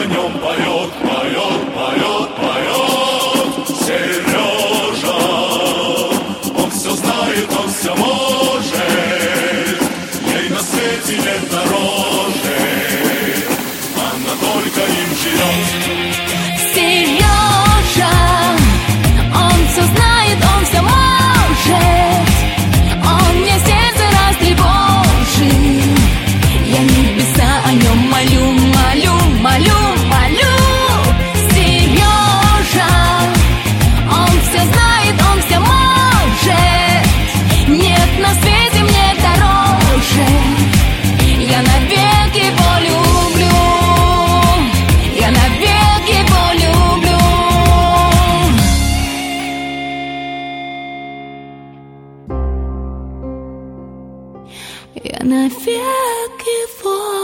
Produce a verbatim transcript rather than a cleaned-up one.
о нем поет, поет, поет, поет. Сережа, он все знает, он все может, ей на свете нет дороже, она только им живет. Сережа, он все знает, он все может, он мне сердце растревожит. Я небеса о нем молю, молю, молю, молю. Сережа, он все знает, он все может, нет на свете мне дороже. Я навек его люблю, я навек его люблю. Я навек его